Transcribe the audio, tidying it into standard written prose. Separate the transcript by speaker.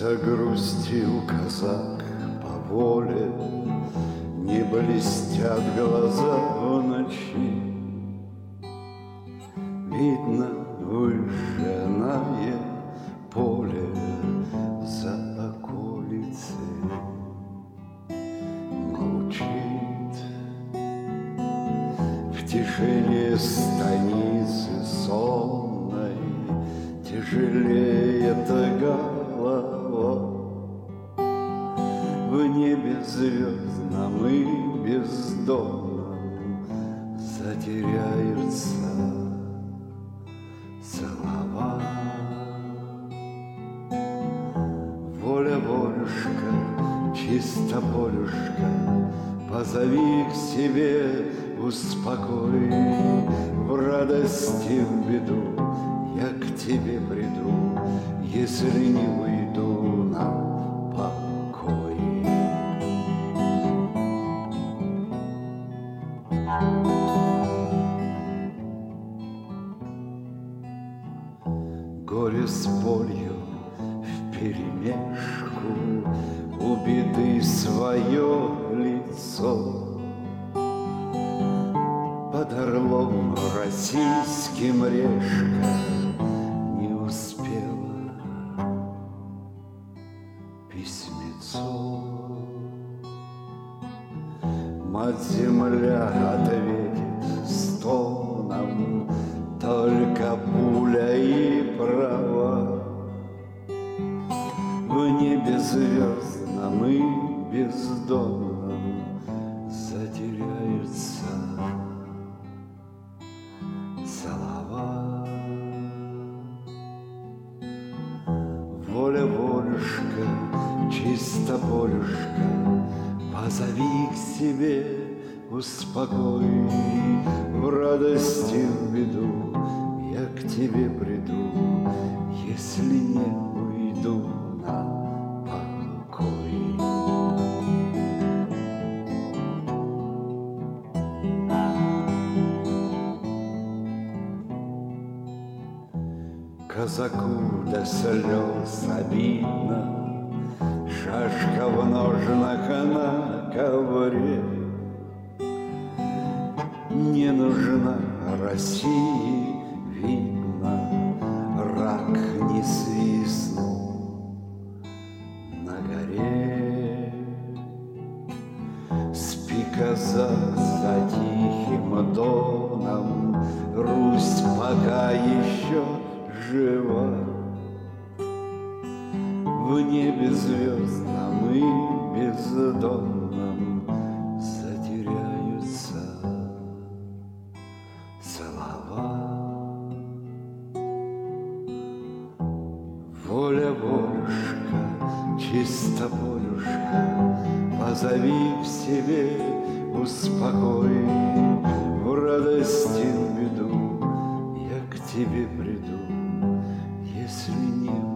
Speaker 1: Загрустил казак по воле, не блестят глаза в ночи. Видно выжженное поле за околицей. Молчит в тишине станицы сонной, тяжелеет голова. В небе звездном и бездонном затеряются слова. Воля, волюшка, чисто полюшка, позови к себе, успокой. В радости, в беду я к тебе приду, если не уйду на покой. Горе с болью вперемешку, у беды свое лицо. Под орлом российским решка не успела письмецо. Мать-земля ответит стоном, только пуля и права. В небе звездном и бездонном затеряются слова. Воля, волюшка, чисто полюшка, позови к себе, успокой. В радости, в беду я к тебе приду, если не уйду на покой. Казаку до слез обидно, шашка в ножнах на ковре. Не нужна России, видно, рак не свистнул на горе. Спи, казак, за тихим доном, Русь пока еще жива. В небе звездном и бездонном затеряются слова. Воля, волюшка, чисто полюшка, позови к себе, успокой. В радости, в беду я к тебе приду, если не